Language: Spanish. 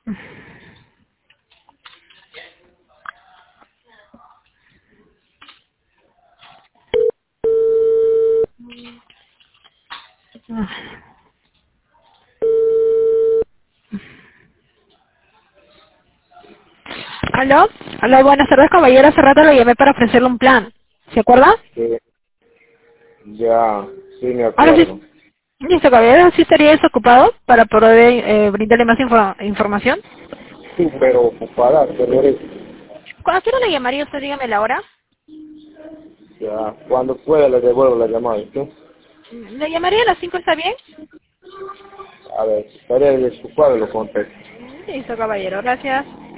¿Aló? Aló, buenas tardes, caballero. Hace rato lo llamé para ofrecerle un plan. ¿Se acuerda? Sí, ya, sí me Ahora sí. acuerdo. Listo, caballero. ¿Sí estaría desocupado para poder brindarle más información? Sí, pero ocupada, pero ¿Cuándo quiero le llamaría usted? Dígame la hora. ya, cuando pueda le devuelvo la llamada, ¿sí? ¿Le llamaría a las 5? ¿Está bien? A ver, estaré desocupado y lo contesto. Listo, caballero. Gracias.